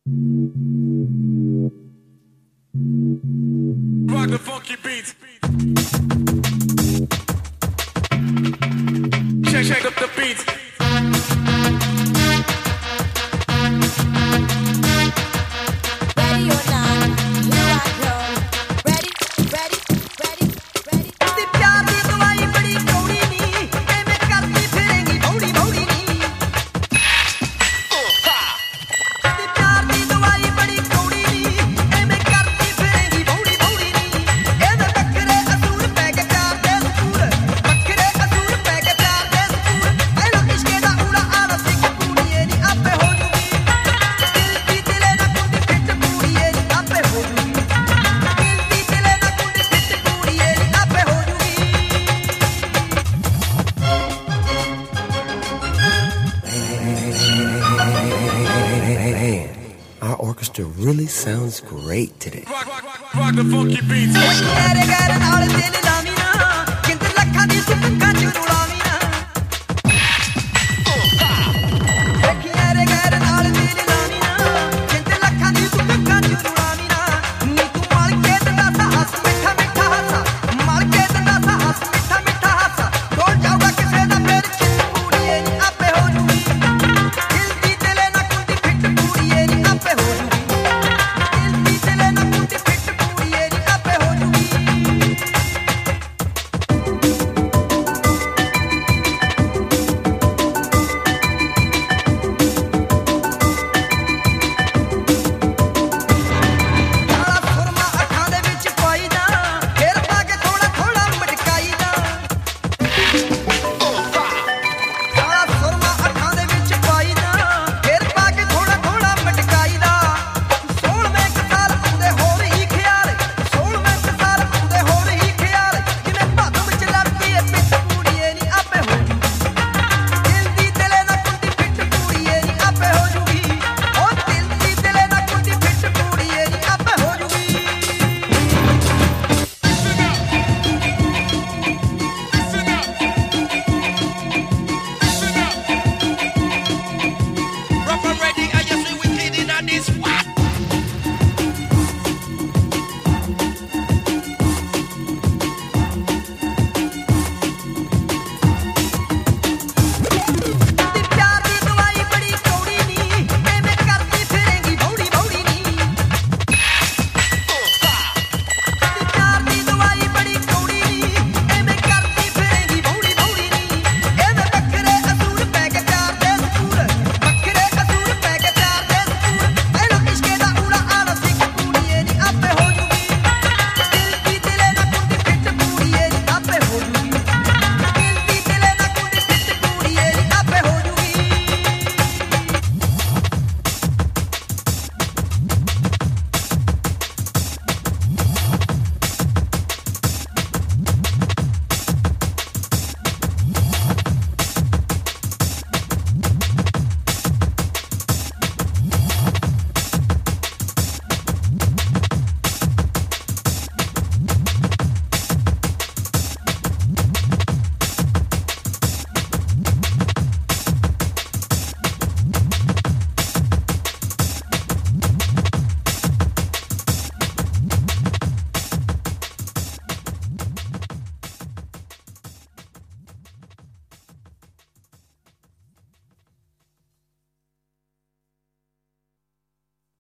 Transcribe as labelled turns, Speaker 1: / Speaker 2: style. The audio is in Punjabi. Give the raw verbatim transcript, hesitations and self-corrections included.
Speaker 1: Rock the funky beats. Shake, shake up the beats.
Speaker 2: Ready or not, here I come. Ready, ready, ready, ready.
Speaker 3: ਤੇ ਪਿਆਰ ਦੀ ਦਵਾਈ ਬੜੀ ਕੌੜੀ ਨੀ ਐਵੇਂ ਕਰਦੀ ਫਿਰੇਂਗੀ ਭੌੜੀ ਭੌੜੀ ਨੀ ਤੇ ਪਿਆਰ ਦੀ ਦਵਾਈ ਬੜੀ ਕੌੜੀ ਨੀ ਐਵੇਂ ਕਰਦੀ ਫਿਰੇਂਗੀ ਭੌੜੀ ਭੌੜੀ ਨੀ ਇਹਦੇ ਵੱਖਰੇ ਅਸੂਲ ਪੈ ਕੇ ਪਿਆਰ ਦੇ ਸਕੂਲ ਵੱਖਰੇ ਅਸੂਲ ਪੈ ਕੇ ਪਿਆਰ ਦੇ ਸਕੂਲ ਇਹਨੂੰ ਇਸ਼ਕੇ ਦਾ ਊੜਾ ਆਲਾ ਸਿੱਖ ਪੂੜੀਏ ਨੀ ਆਪੇ ਹੋ ਜੂਗੀ ਦਿਲ ਦੀ ਦਿਲੇ ਨਾ ਕੁੰਡੀ ਫਿੱਟ ਪੂੜੀਏ ਨੀ ਆਪੇ ਹੋ ਜੂਗੀ ਦਿਲ ਦੀ ਦਿਲੇ ਨਾ ਕੁੰਡੀ ਫਿੱਟ ਪੂੜੀਏ ਨੀ ਆਪੇ ਹੋ ਜੂਗੀ
Speaker 4: Hey, our orchestra really sounds great today.
Speaker 1: Rock, rock, rock, rock the funky beats.
Speaker 3: ਤੇਰੇ ਗੈਰ ਨਾਲ ਦਿਲ ਲਾਵੀ ਨਾ ਕਿੰਦ ਲੱਖਾਂ ਦੀ ਸੁੱਖਾਂ ਚ ਰੁਲਾ